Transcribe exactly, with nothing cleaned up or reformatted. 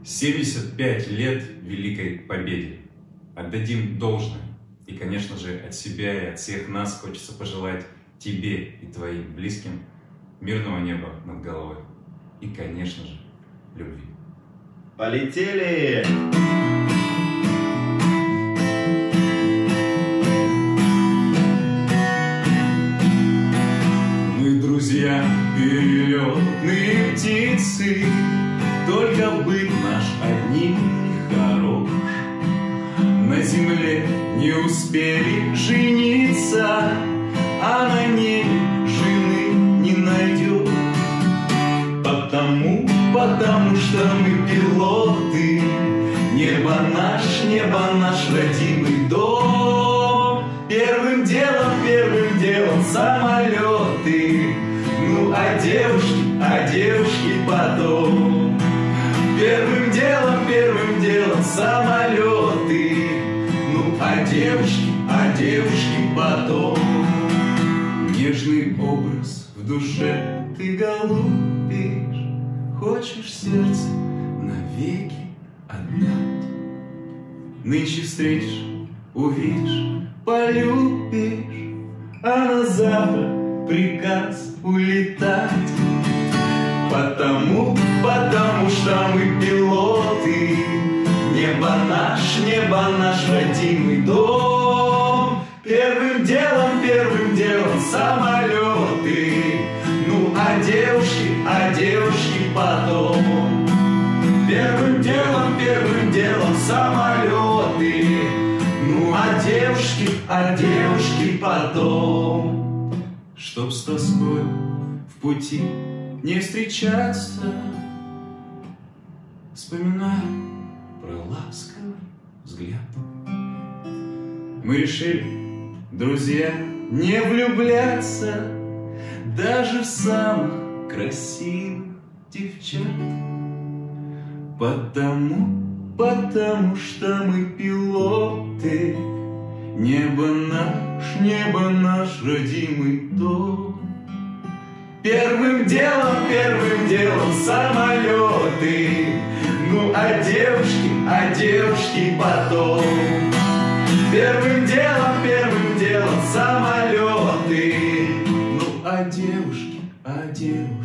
семьдесят пять лет Великой Победе. Отдадим должное. И, конечно же, от себя и от всех нас хочется пожелать тебе и твоим близким мирного неба над головой. И, конечно же, любви. Полетели! Мы друзья, перелетные птицы, только быт наш одним не хорош. На земле не успели жениться, а на небе жены не найдет. Потому, потому что мы пилоты, небо наш, небо наш родимый дом. Первым делом, первым делом самолеты, ну а девушки, а девушки потом. Первым делом, первым делом самолеты, ну а девушки, а девушки потом. Нежный образ в душе ты голубишь, хочешь сердце навеки отдать. Нынче встретишь, увидишь, полюбишь, а на завтра приказ улетать. Потому, потому что мы пилоты, небо наш, небо наш родимый дом. Первым делом, первым делом самолеты, ну а девушки, а девушки потом. Первым делом, первым делом самолеты, ну а девушки, а девушки потом. Чтоб с тоской в пути не встречаться, вспоминай про ласковый взгляд. Мы решили, друзья, не влюбляться даже в самых красивых девчат. Потому, потому что мы пилоты, небо наш, небо наш родимый дом. Первым делом, первым делом самолеты, ну а девушки, а девушки потом. Первым делом, первым делом самолеты, ну а девушки, а девушки